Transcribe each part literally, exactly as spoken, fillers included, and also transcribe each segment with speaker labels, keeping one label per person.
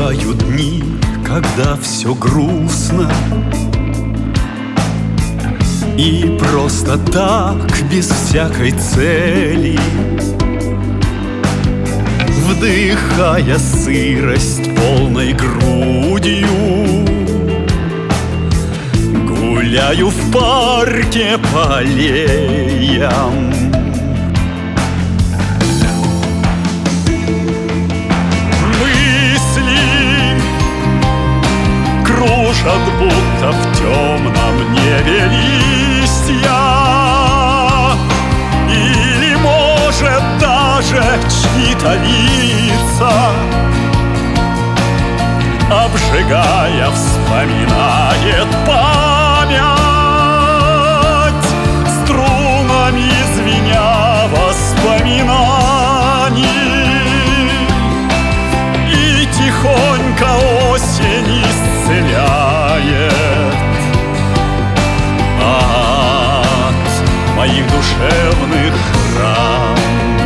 Speaker 1: Бывают дни, когда все грустно, и просто так, без всякой цели, вдыхая сырость полной грудью, гуляю в парке по аллеям. Мысли кружат, будто в темном небе листья, или, может, даже чьи-то лица, обжигая, вспоминает память, струнами звеня воспоминаний. И тихонько осень исцеляет от моих душевных ран.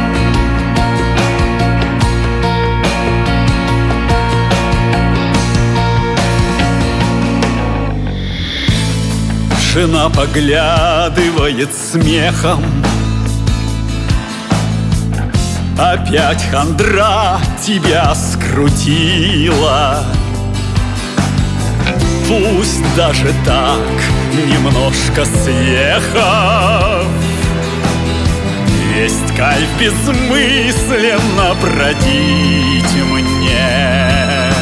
Speaker 1: Жена поглядывает смехом, опять хандра тебя скрутила. Пусть даже так, немножко съехав, весь кайф безмысленно бродить мне.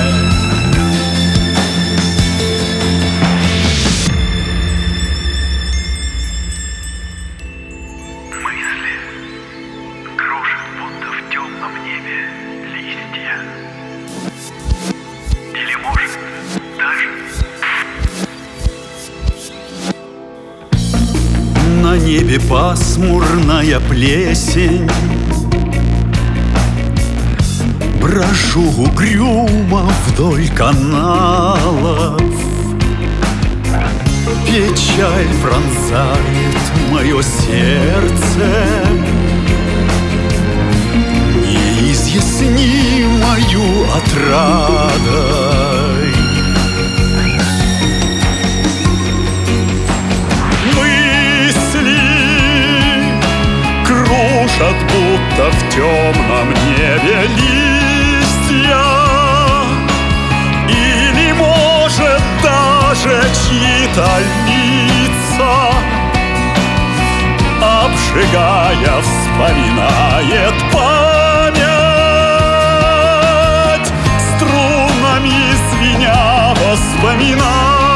Speaker 1: На небе пасмурная плесень, брожу угрюмо вдоль каналов. Печаль пронзает мое сердце неизъяснимою отрадой. Кружат, будто в темном небе листья, или, может, даже чьи-то лица, обжигая, вспоминает память, струнами звеня воспоминаний.